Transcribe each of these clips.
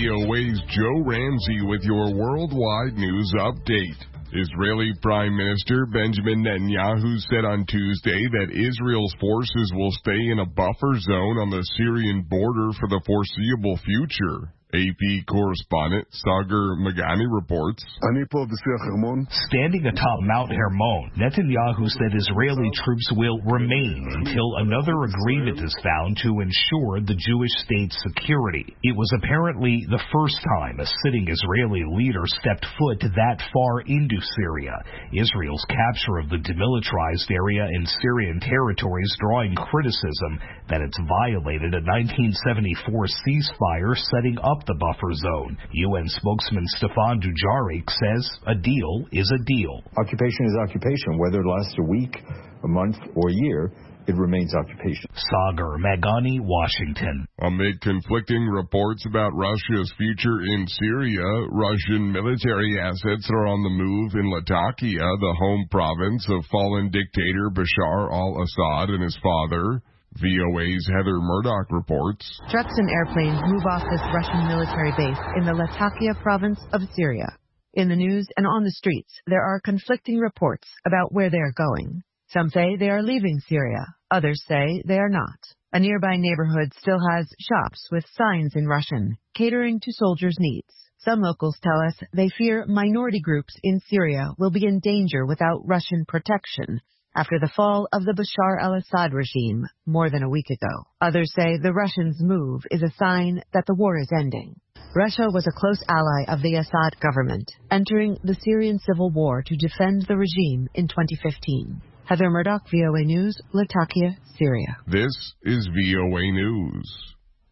VOA's Joe Ramsey with your worldwide news update. Israeli Prime Minister Benjamin Netanyahu said on Tuesday that Israel's forces will stay in a buffer zone on the Syrian border for the foreseeable future. AP correspondent Sagar Magani reports. Standing atop Mount Hermon, Netanyahu said Israeli troops will remain until another agreement is found to ensure the Jewish state's security. It was apparently the first time a sitting Israeli leader stepped foot that far into Syria. Israel's capture of the demilitarized area in Syrian territories drawing criticism that it's violated a 1974 ceasefire setting up the buffer zone. UN spokesman Stefan Dujarric says a deal is a deal. Occupation is occupation. Whether it lasts a week, a month, or a year, it remains occupation. Sagar Magani, Washington. Amid conflicting reports about Russia's future in Syria, Russian military assets are on the move in Latakia, the home province of fallen dictator Bashar al-Assad and his father. VOA's Heather Murdoch reports. Jets and airplanes move off this Russian military base in the Latakia province of Syria. In the news and on the streets, there are conflicting reports about where they are going. Some say they are leaving Syria. Others say they are not. A nearby neighborhood still has shops with signs in Russian, catering to soldiers' needs. Some locals tell us they fear minority groups in Syria will be in danger without Russian protection after the fall of the Bashar al-Assad regime more than a week ago. Others say the Russians' move is a sign that the war is ending. Russia was a close ally of the Assad government, entering the Syrian civil war to defend the regime in 2015. Heather Murdoch, VOA News, Latakia, Syria. This is VOA News.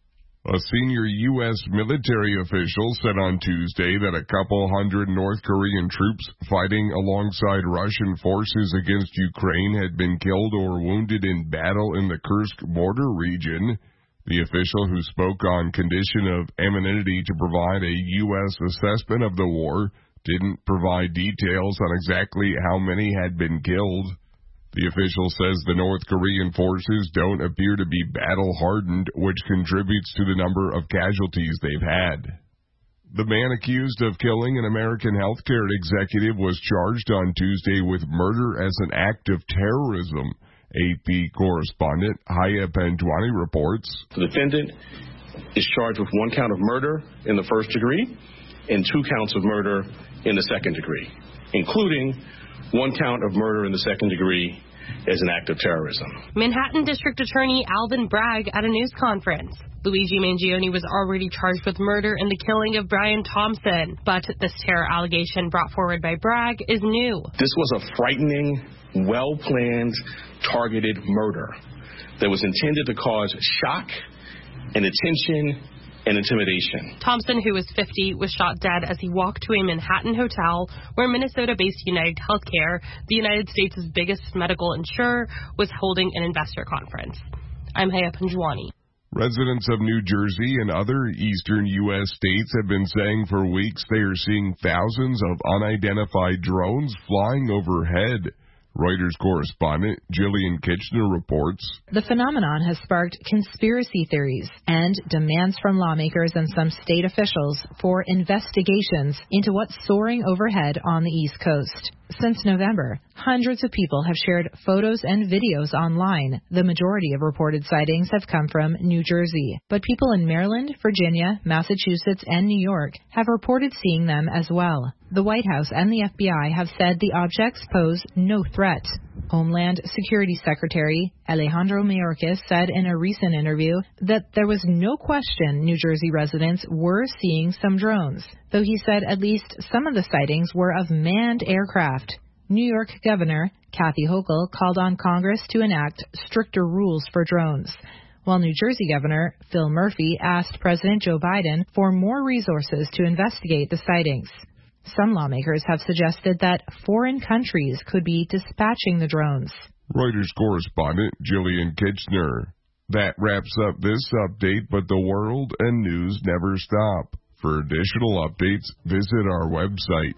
A senior U.S. military official said on Tuesday that a couple hundred North Korean troops fighting alongside Russian forces against Ukraine had been killed or wounded in battle in the Kursk border region. The official, who spoke on condition of anonymity to provide a U.S. assessment of the war, didn't provide details on exactly how many had been killed. The official says the North Korean forces don't appear to be battle-hardened, which contributes to the number of casualties they've had. The man accused of killing an American healthcare executive was charged on Tuesday with murder as an act of terrorism. AP correspondent Haya Pendwani reports. The defendant is charged with 1 count of murder in the first degree and 2 counts of murder in the second degree, including 1 count of murder in the second degree as an act of terrorism. Manhattan District Attorney Alvin Bragg at a news conference. Luigi Mangione was already charged with murder in the killing of Brian Thompson, but this terror allegation brought forward by Bragg is new. This was a frightening, well-planned, targeted murder that was intended to cause shock and attention and intimidation. Thompson, who was 50, was shot dead as he walked to a Manhattan hotel where Minnesota-based United Healthcare, the United States' biggest medical insurer, was holding an investor conference. I'm Haya Panjwani. Residents of New Jersey and other eastern U.S. states have been saying for weeks they are seeing thousands of unidentified drones flying overhead. Reuters correspondent Jillian Kitchener reports. The phenomenon has sparked conspiracy theories and demands from lawmakers and some state officials for investigations into what's soaring overhead on the East Coast. Since November, hundreds of people have shared photos and videos online. The majority of reported sightings have come from New Jersey, but people in Maryland, Virginia, Massachusetts, and New York have reported seeing them as well. The White House and the FBI have said the objects pose no threat. Homeland Security Secretary Alejandro Mayorkas said in a recent interview that there was no question New Jersey residents were seeing some drones, though he said at least some of the sightings were of manned aircraft. New York Governor Kathy Hochul called on Congress to enact stricter rules for drones, while New Jersey Governor Phil Murphy asked President Joe Biden for more resources to investigate the sightings. Some lawmakers have suggested that foreign countries could be dispatching the drones. Reuters correspondent Jillian Kitchener. That wraps up this update, but the world and news never stop. For additional updates, visit our website,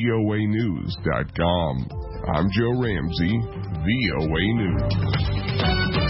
voanews.com. I'm Joe Ramsey, VOA News.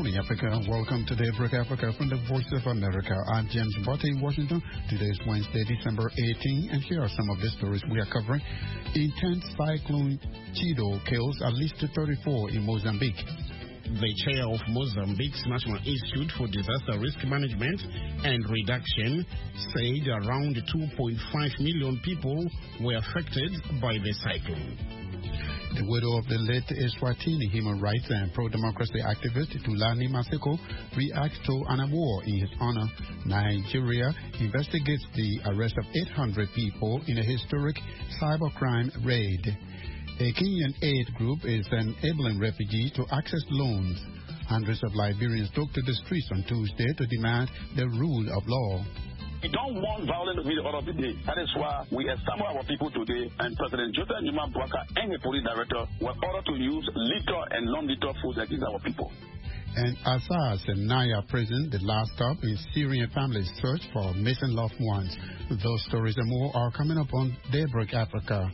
morning, Africa. Welcome to Daybreak Africa from the Voice of America. I'm James Botte in Washington. Today is Wednesday, December 18, and here are some of the stories we are covering. Intense cyclone Chido kills at least 34 in Mozambique. The chair of Mozambique's National Institute for Disaster Risk Management and Reduction said around 2.5 million people were affected by the cyclone. The widow of the late Eswatini human rights and pro-democracy activist Thulani Maseko reacts to an award in his honor. Nigeria investigates the arrest of 800 people in a historic cybercrime raid. A Kenyan aid group is enabling refugees to access loans. Hundreds of Liberians took to the streets on Tuesday to demand the rule of law. We don't want violence to be the order of the day. That is why we assemble our people today, and President Joseph Numa Bwaka and the police director were ordered to use lethal and non-lethal force against our people. And Assas and Naya prison, the last stop in Syrian families' search for missing loved ones. Those stories and more are coming up on Daybreak Africa.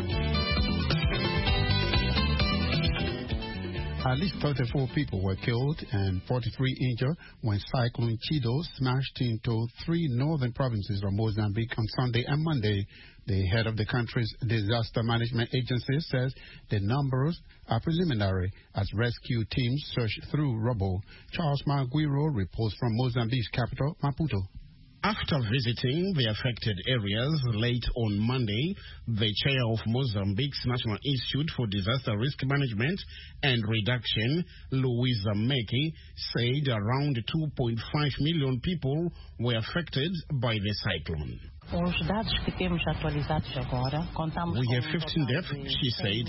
At least 34 people were killed and 43 injured when Cyclone Chido smashed into 3 northern provinces of Mozambique on Sunday and Monday. The head of the country's disaster management agency says the numbers are preliminary as rescue teams search through rubble. Charles Maguiro reports from Mozambique's capital, Maputo. After visiting the affected areas late on Monday, the chair of Mozambique's National Institute for Disaster Risk Management and Reduction, Luisa Meki, said around 2.5 million people were affected by the cyclone. We have 15 deaths, she said,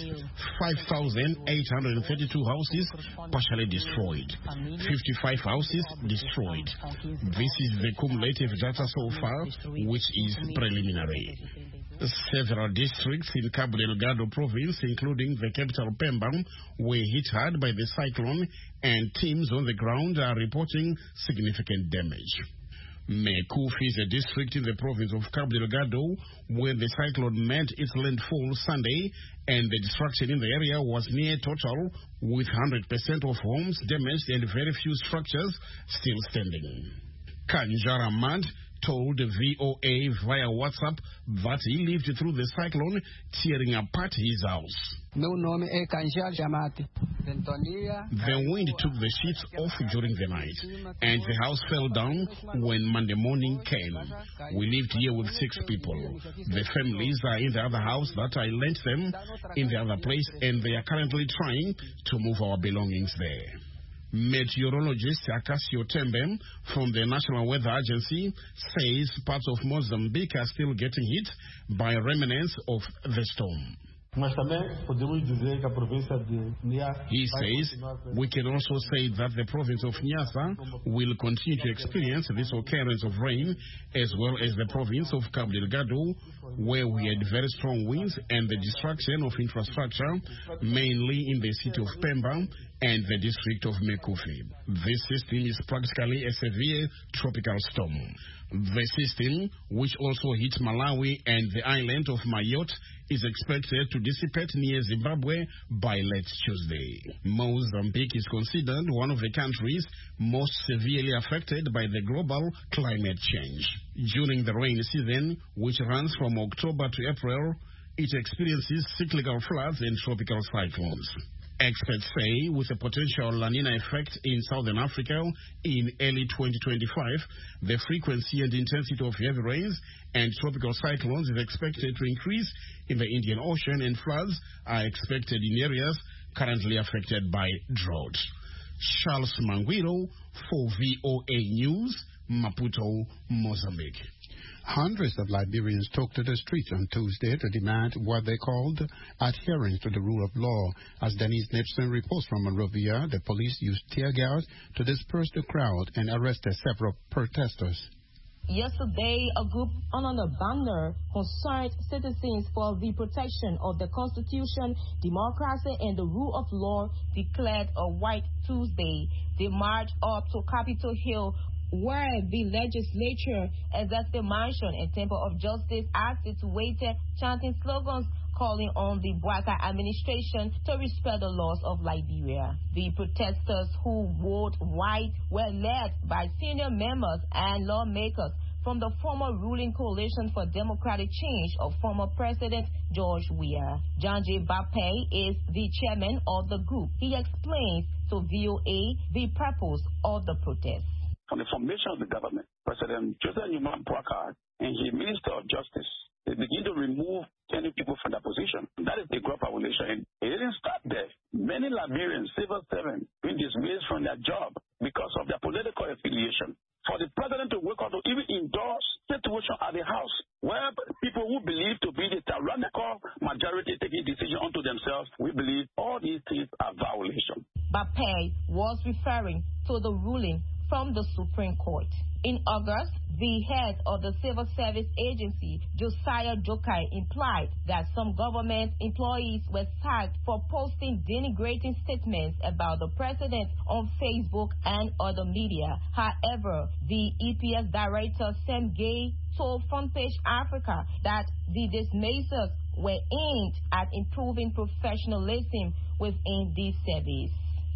5,832 houses partially destroyed, 55 houses destroyed. This is the cumulative data so far, which is preliminary. Several districts in Cabo Delgado province, including the capital Pemba, were hit hard by the cyclone, and teams on the ground are reporting significant damage. Mekufi is a district in the province of Cabo Delgado where the cyclone made its landfall Sunday, and the destruction in the area was near total, with 100% of homes damaged and very few structures still standing. Kanjara Mad told VOA via WhatsApp that he lived through the cyclone, tearing apart his house. The wind took the sheets off during the night, and the house fell down when Monday morning came. We lived here with 6 people. The families are in the other house that I lent them in the other place, and they are currently trying to move our belongings there. Meteorologist Akasio Tembe from the National Weather Agency says parts of Mozambique are still getting hit by remnants of the storm. He says, we can also say that the province of Niassa will continue to experience this occurrence of rain, as well as the province of Cabo Delgado, where we had very strong winds and the destruction of infrastructure, mainly in the city of Pemba and the district of Mekufi. This system is practically a severe tropical storm. The system, which also hit Malawi and the island of Mayotte, is expected to dissipate near Zimbabwe by late Tuesday. Mozambique is considered one of the countries most severely affected by the global climate change. During the rainy season, which runs from October to April, it experiences cyclical floods and tropical cyclones. Experts say with a potential La Nina effect in southern Africa in early 2025, the frequency and intensity of heavy rains and tropical cyclones is expected to increase in the Indian Ocean, and floods are expected in areas currently affected by drought. Charles Manguiro for VOA News, Maputo, Mozambique. Hundreds of Liberians took to the streets on Tuesday to demand what they called adherence to the rule of law. As Denise Nipson reports from Monrovia, the police used tear gas to disperse the crowd and arrested several protesters. Yesterday, a group under a banner concerned citizens for the protection of the Constitution, democracy, and the rule of law declared a White Tuesday. They marched up to Capitol Hill, where the legislature, Executive Mansion, and Temple of Justice acted to wait, chanting slogans calling on the Bouaka administration to respect the laws of Liberia. The protesters who wore white were led by senior members and lawmakers from the former ruling Coalition for Democratic Change of former President George Weah. John J. Bape is the chairman of the group. He explains to VOA the purpose of the protest. From the formation of the government, President Joseph Newman Bouaka and his Minister of Justice, they begin to remove 20 people from their position. That is the gross violation. And it didn't stop there. Many Liberians, civil servants, been dismissed from their job because of their political affiliation. For the president to wake up to even endorse situation at the House, where people who believe to be the tyrannical majority taking decision unto themselves, we believe all these things are violation. Bape was referring to the ruling from the Supreme Court. In August, the head of the Civil Service Agency, Josiah Jokai, implied that some government employees were sacked for posting denigrating statements about the president on Facebook and other media. However, the EPS director, Sam Gay, told Front Page Africa that the dismissals were aimed at improving professionalism within the service.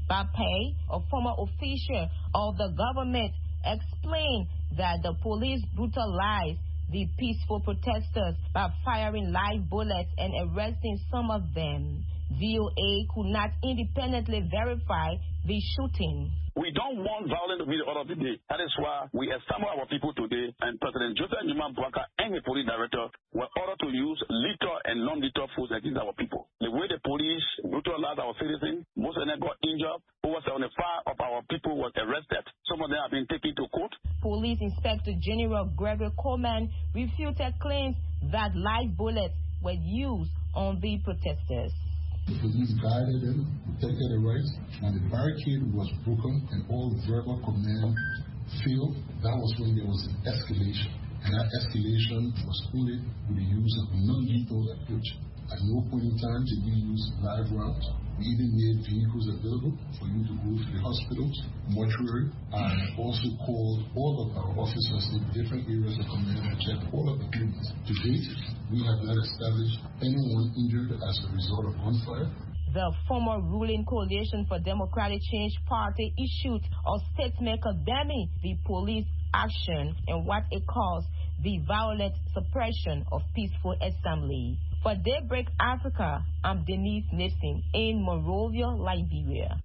Bape, a former official of the government, explained that the police brutalized the peaceful protesters by firing live bullets and arresting some of them. VOA could not independently verify the shooting. We don't want violence to be the order of the day. That is why we assemble our people today, and President Joseph Newman Bouaka and the police director were ordered to use lethal and non-lethal force against our people. The way the police brutalized our citizens, most of them got injured. Over 75 of our people were arrested. Some of them have been taken to court. Police Inspector General Gregory Coleman refuted claims that live bullets were used on the protesters. The police guided them, protected their rights, and the barricade was broken and all the verbal command failed. That was when there was an escalation. And that escalation was fully with the use of a non-lethal approach. At no point in time did we use live rounds. We even made vehicles available for you to go to the hospitals, mortuary, and also called all of our officers in different areas of command to check all of the units. To date, we have not established anyone injured as a result of gunfire. The former ruling Coalition for Democratic Change Party issued a statement condemning the police action and what it calls the violent suppression of peaceful assembly. For Daybreak Africa, I'm Denise Nixon in Monrovia, Liberia.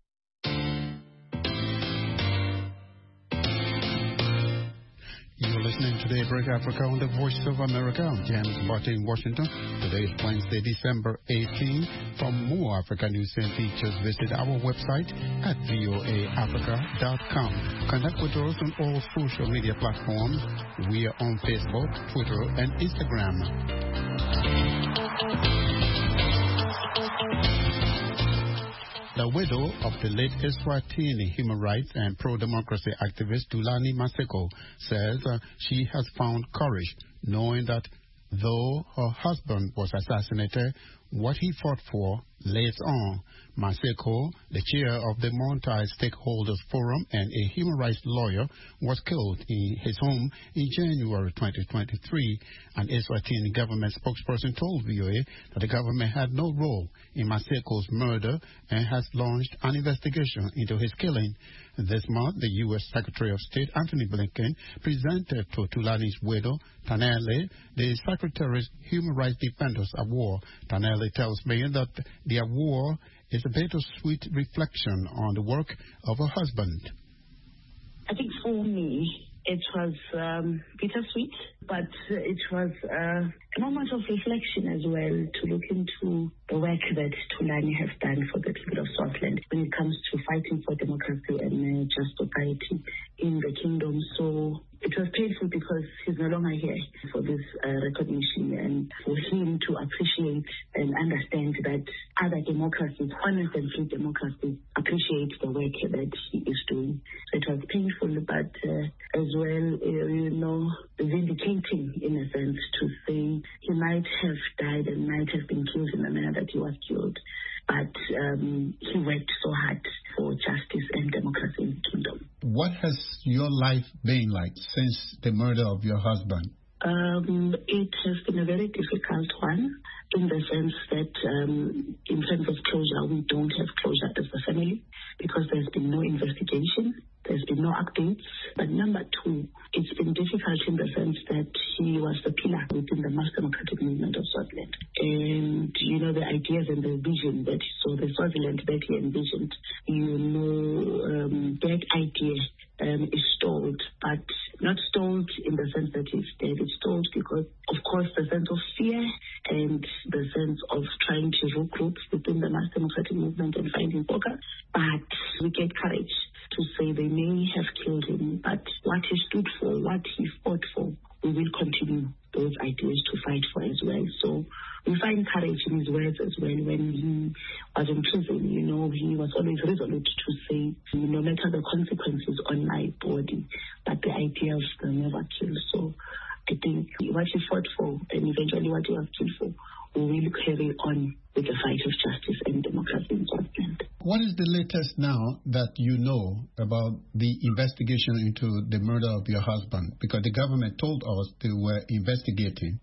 You're listening to Daybreak Africa on the Voice of America. I'm James Barty in Washington. Today is Wednesday, December 18. For more African news and features, visit our website at voaafrica.com. Connect with us on all social media platforms. We are on Facebook, Twitter, and Instagram. The widow of the late Eswatini human rights and pro-democracy activist Thulani Maseko says she has found courage knowing that though her husband was assassinated, what he fought for lays on. Maseko, the chair of the Montai Stakeholders Forum and a human rights lawyer, was killed in his home in January 2023. An Eswatini government spokesperson told VOA that the government had no role in Maseko's murder and has launched an investigation into his killing. This month, the U.S. Secretary of State Anthony Blinken presented to Thulani's widow, Tanele, the Secretary's Human Rights Defenders Award. Tanele tells me that the award is a bittersweet reflection on the work of her husband. I think for me, it was bittersweet, but it was a moment of reflection as well to look into the work that Thulani has done for the people of Swaziland when it comes to fighting for democracy and just society in the kingdom. So it was painful because he's no longer here for this recognition, and for him to appreciate and understand that other democracies, honest and free democracies, appreciate the work that he is doing. So it was painful, but as well, vindicating in a sense to say he might have died and might have been killed in the manner that he was killed, but he worked so hard for justice and democracy in the kingdom. What has your life been like since the murder of your husband? It has been a very difficult one in the sense that in terms of closure, we don't have closure as a family because there's been no investigation. There's been no updates. But number two, it's been difficult in the sense that he was the pillar within the mass democratic movement of Swaziland. And, you know, the ideas and the vision that he saw, the Swaziland that he envisioned, that idea is stalled, but not stalled in the sense that he's dead. It's stalled because, of course, the sense of fear and the sense of trying to regroup within the mass democratic movement and finding focus. But we get courage to say they may have killed him, but what he stood for, what he fought for, we will continue those ideas to fight for as well. So we find courage in his words as well. When he was in prison, you know, he was always resolute to say, no matter the consequences on my body, but the idea of the never kill. So I think what he fought for and eventually what he was killed for, we will carry on with the fight of justice and democracy in Scotland. What is the latest now that you know about the investigation into the murder of your husband? Because the government told us they were investigating.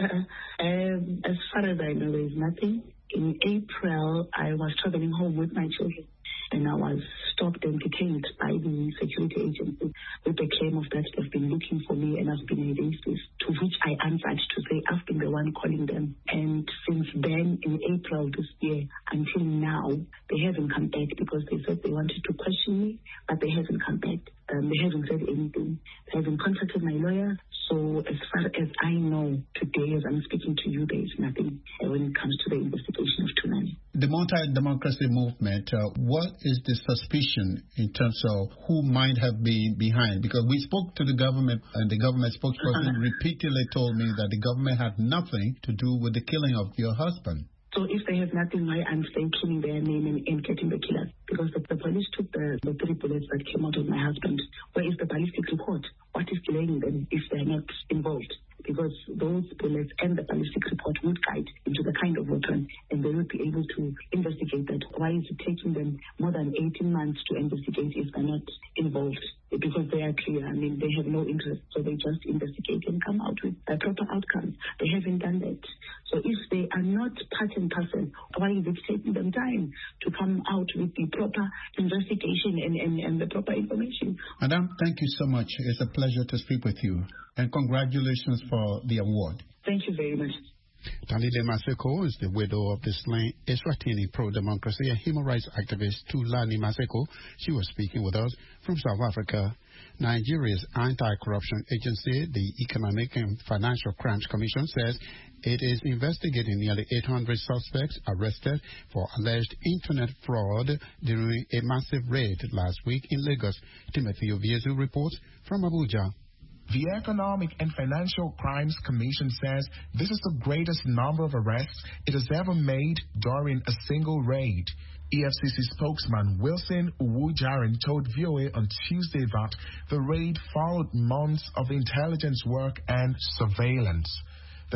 As far as I know, there is nothing. In April, I was traveling home with my children, and I was stopped and detained by the security agency with the claim of that they've been looking for me and I've been a racist, to which I answered to say I've been the one calling them. And since then, in April this year, until now, they haven't come back because they said they wanted to question me, but they haven't come back. They haven't said anything. They haven't contacted my lawyer. So as far as I know, today as I'm speaking to you, there is nothing when it comes to the investigation of Thunani. The multi-democracy movement, what is the suspicion in terms of who might have been behind? Because we spoke to the government, and the government spokesperson repeatedly told me that the government had nothing to do with the killing of your husband. So if they have nothing, why aren't they killing their name and getting the killers? Because the police took the 3 bullets that came out of my husband. Where is the ballistic report? What is delaying them if they're not involved? Because those bullets and the ballistic report would guide into the kind of weapon, and they would be able to investigate that. Why is it taking them more than 18 months to investigate if they're not involved? Because they are clear. I mean, they have no interest, so they just investigate and come out with a proper outcome. They haven't done that. So if they are not part and parcel, why is it taking them time to come out with the proper investigation and the proper information? Madam, thank you so much. It's a pleasure to speak with you. And congratulations for the award. Thank you very much. Thalile Maseko is the widow of the slain Eswatini pro-democracy and human rights activist Thulani Maseko. She was speaking with us from South Africa. Nigeria's anti-corruption agency, the Economic and Financial Crimes Commission, says it is investigating nearly 800 suspects arrested for alleged internet fraud during a massive raid last week in Lagos. Timothy Oviezu reports from Abuja. The Economic and Financial Crimes Commission says this is the greatest number of arrests it has ever made during a single raid. EFCC spokesman Wilson Uwujaren told VOA on Tuesday that the raid followed months of intelligence work and surveillance. The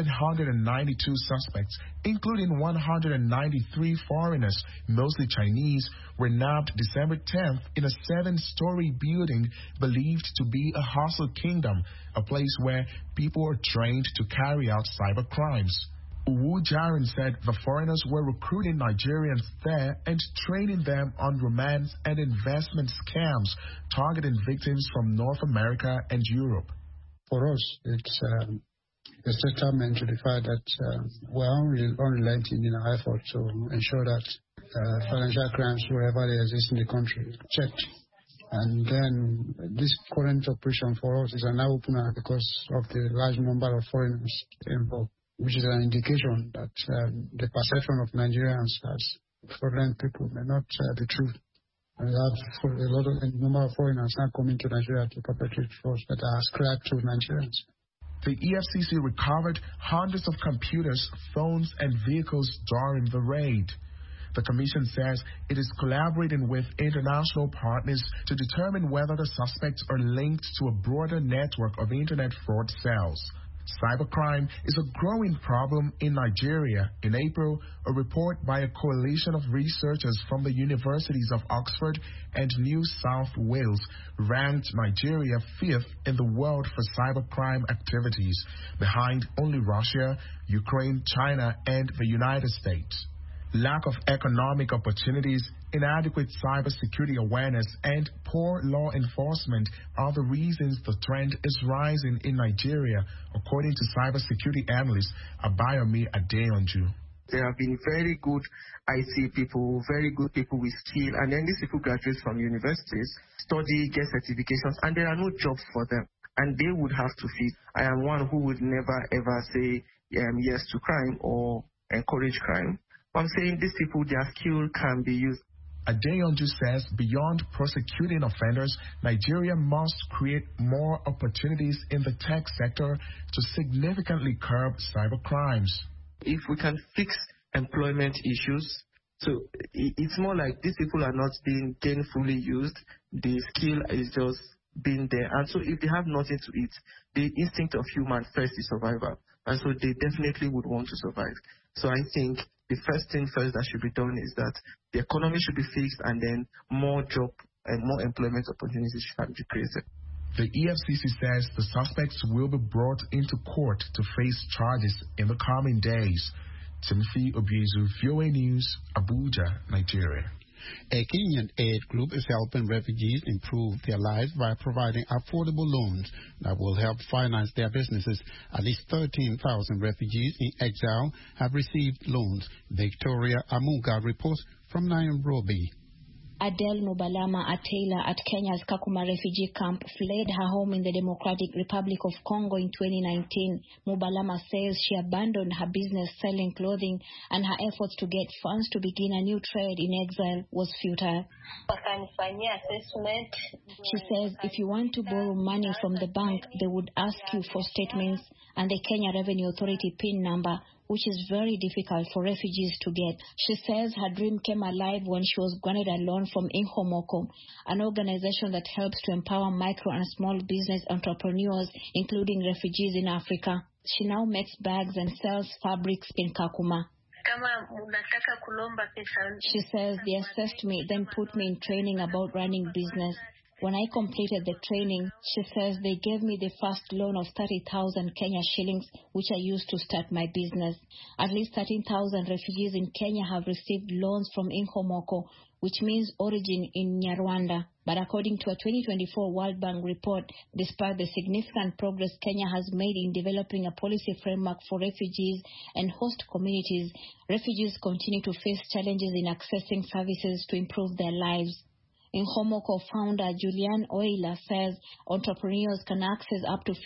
792 suspects, including 193 foreigners, mostly Chinese, were nabbed December 10th in a 7-story building believed to be a hustle kingdom, a place where people are trained to carry out cyber crimes. Uwujaren said the foreigners were recruiting Nigerians there and training them on romance and investment scams, targeting victims from North America and Europe. For us, it's a testament to the fact that we're unrelenting in our effort to ensure that financial crimes, wherever they exist in the country, checked. And then this current operation for us is an eye-opener because of the large number of foreigners involved, which is an indication that the perception of Nigerians as foreign people may not be true. And we have a number of foreigners now coming to Nigeria to perpetrate frauds that are ascribed to Nigerians. The EFCC recovered hundreds of computers, phones, and vehicles during the raid. The Commission says it is collaborating with international partners to determine whether the suspects are linked to a broader network of internet fraud cells. Cybercrime is a growing problem in Nigeria. In April, a report by a coalition of researchers from the universities of Oxford and New South Wales ranked Nigeria 5th in the world for cybercrime activities, behind only Russia, Ukraine, China, and the United States. Lack of economic opportunities, inadequate cybersecurity awareness, and poor law enforcement are the reasons the trend is rising in Nigeria, according to cybersecurity analyst Abayomi Adeyanju. There have been very good IT people, very good people with skill, and then these people graduate from universities, study, get certifications, and there are no jobs for them, and they would have to fit. I am one who would never ever say yes to crime or encourage crime. I'm saying these people, their skill can be used. Adeyanju says beyond prosecuting offenders, Nigeria must create more opportunities in the tech sector to significantly curb cyber crimes. If we can fix employment issues, so it's more like these people are not being gainfully used. The skill is just being there. And so if they have nothing to eat, the instinct of human first is survival. And so they definitely would want to survive. So I think the first thing first that should be done is that the economy should be fixed, and then more job and more employment opportunities should be created. The EFCC says the suspects will be brought into court to face charges in the coming days. Timothy Obiezu, VOA News, Abuja, Nigeria. A Kenyan aid group is helping refugees improve their lives by providing affordable loans that will help finance their businesses. At least 13,000 refugees in exile have received loans. Victoria Amuga reports from Nairobi. Adele Mubalama, a tailor at Kenya's Kakuma refugee camp, fled her home in the Democratic Republic of Congo in 2019. Mubalama says she abandoned her business selling clothing, and her efforts to get funds to begin a new trade in exile was futile. She says if you want to borrow money from the bank, they would ask you for statements and the Kenya Revenue Authority PIN number, which is very difficult for refugees to get. She says her dream came alive when she was granted a loan from Inhomoko, an organization that helps to empower micro and small business entrepreneurs, including refugees in Africa. She now makes bags and sells fabrics in Kakuma. She says they assessed me, then put me in training about running business. When I completed the training, she says they gave me the first loan of 30,000 Kenya shillings, which I used to start my business. At least 13,000 refugees in Kenya have received loans from Inhomoko, which means origin in Nyarwanda. But according to a 2024 World Bank report, despite the significant progress Kenya has made in developing a policy framework for refugees and host communities, refugees continue to face challenges in accessing services to improve their lives. Inhomoko founder Julian Oiler says entrepreneurs can access up to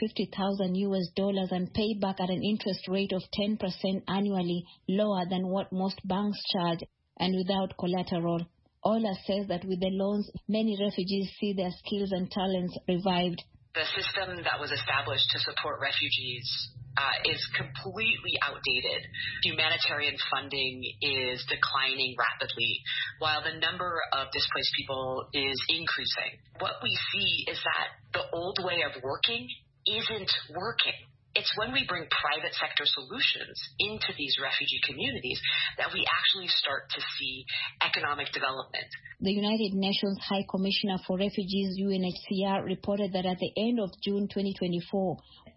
$50,000 and pay back at an interest rate of 10% annually, lower than what most banks charge, and without collateral. Oiler says that with the loans, many refugees see their skills and talents revived. The system that was established to support refugees is completely outdated. Humanitarian funding is declining rapidly, while the number of displaced people is increasing. What we see is that the old way of working isn't working. It's when we bring private sector solutions into these refugee communities that we actually start to see economic development. The United Nations High Commissioner for Refugees, UNHCR, reported that at the end of June 2024,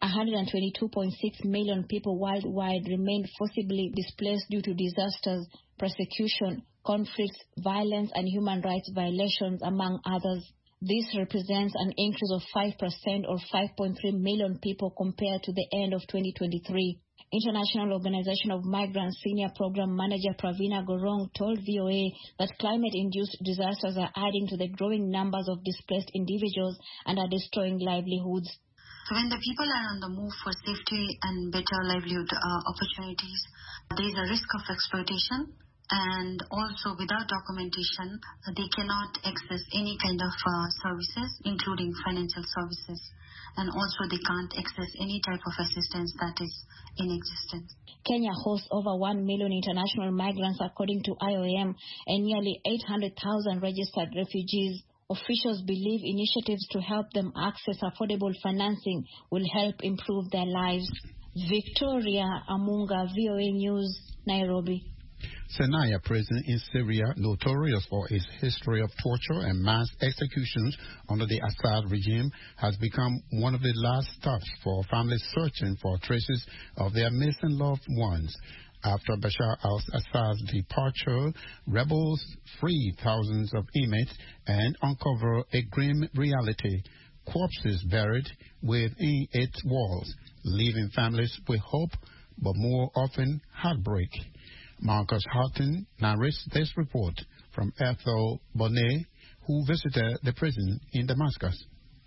122.6 million people worldwide remained forcibly displaced due to disasters, persecution, conflicts, violence, and human rights violations, among others. This represents an increase of 5% or 5.3 million people compared to the end of 2023. International Organization of Migrants Senior Program Manager Pravina Gorong told VOA that climate-induced disasters are adding to the growing numbers of displaced individuals and are destroying livelihoods. So when the people are on the move for safety and better livelihood opportunities, there is a risk of exploitation. And also, without documentation, they cannot access any kind of services, including financial services. And also, they can't access any type of assistance that is in existence. Kenya hosts over 1 million international migrants, according to IOM, and nearly 800,000 registered refugees. Officials believe initiatives to help them access affordable financing will help improve their lives. Victoria Amunga, VOA News, Nairobi. Senaya prison in Syria, notorious for its history of torture and mass executions under the Assad regime, has become one of the last stops for families searching for traces of their missing loved ones. After Bashar al-Assad's departure, rebels freed thousands of inmates and uncover a grim reality: corpses buried within its walls, leaving families with hope, but more often heartbreak. Marcus Harton narrates this report from Ethel Bonet, who visited the prison in Damascus.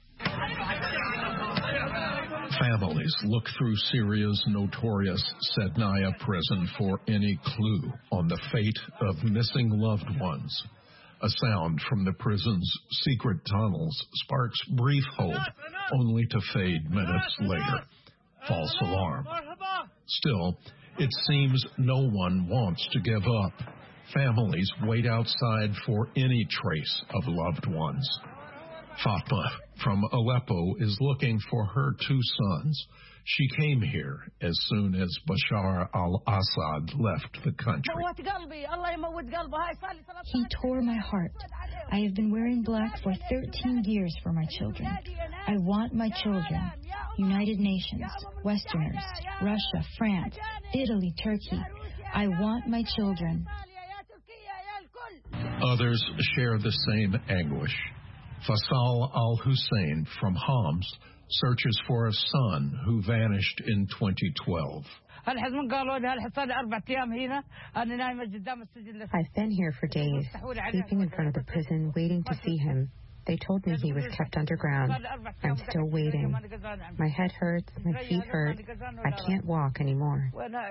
Families look through Syria's notorious Sednaya prison for any clue on the fate of missing loved ones. A sound from the prison's secret tunnels sparks brief hope, only to fade minutes later. False alarm. Still, it seems no one wants to give up. Families wait outside for any trace of loved ones. Fatma from Aleppo is looking for her two sons. She came here as soon as Bashar al-Assad left the country. He tore my heart. I have been wearing black for 13 years for my children. I want my children. United Nations, Westerners, Russia, France, Italy, Turkey. I want my children. Others share the same anguish. Faisal al-Hussein from Homs searches for a son who vanished in 2012. I've been here for days, sleeping in front of the prison, waiting to see him. They told me he was kept underground. I'm still waiting. My head hurts, my feet hurt. I can't walk anymore.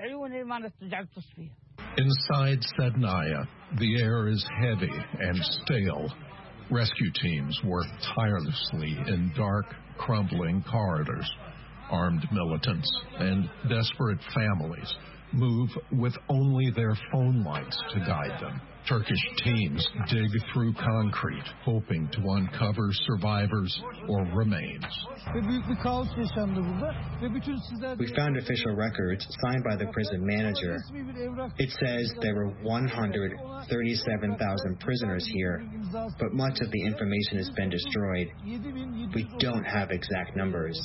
Inside Sednaya, the air is heavy and stale. Rescue teams work tirelessly in dark, crumbling corridors. Armed militants and desperate families move with only their phone lights to guide them. Turkish teams dig through concrete, hoping to uncover survivors or remains. We found official records signed by the prison manager. It says there were 137,000 prisoners here, but much of the information has been destroyed. We don't have exact numbers.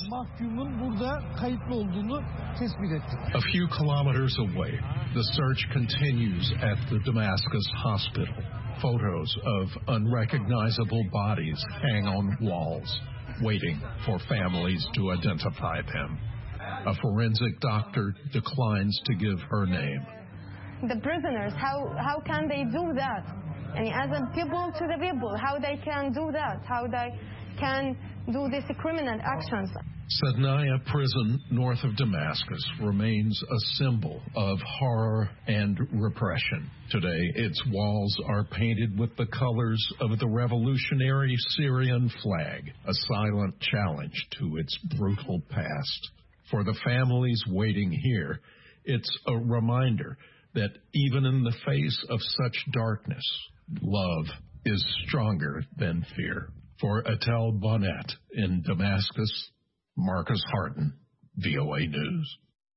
A few kilometers away, the search continues at the Damascus hospital. Photos of unrecognizable bodies hang on walls, waiting for families to identify them. A forensic doctor declines to give her name. The prisoners, how can they do that? And as a people to the people, how they can do that? How they can do these criminal actions? Sednaya prison north of Damascus remains a symbol of horror and repression. Today, its walls are painted with the colors of the revolutionary Syrian flag, a silent challenge to its brutal past. For the families waiting here, it's a reminder that even in the face of such darkness, love is stronger than fear. For Etel Bonnet in Damascus, Marcus Harton, VOA News.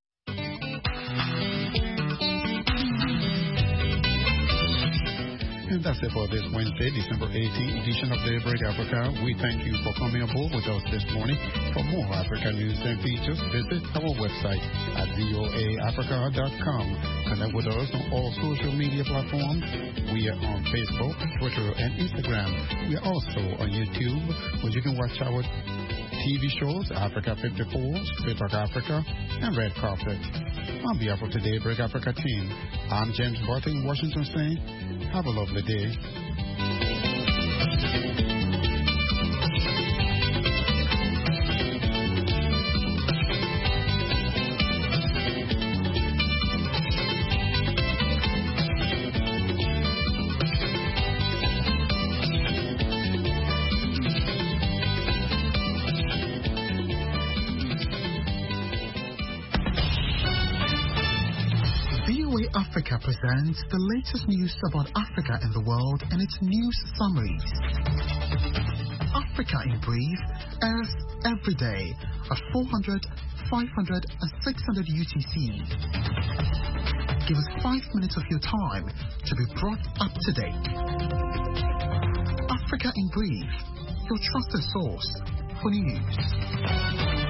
And that's it for this Wednesday, December 18th edition of Daybreak Africa. We thank you for coming aboard with us this morning. For more Africa news and features, visit our website at voaafrica.com. Connect with us on all social media platforms. We are on Facebook, Twitter, and Instagram. We are also on YouTube, where you can watch our TV shows, Africa 54, Straight Talk Africa, and Red Carpet. On behalf of the Daybreak Africa team, I'm James Barton in Washington saying, have a lovely day. Africa presents the latest news about Africa and the world and its news summaries. Africa in Brief airs every day at 400, 500 and 600 UTC. Give us 5 minutes of your time to be brought up to date. Africa in Brief, your trusted source for news.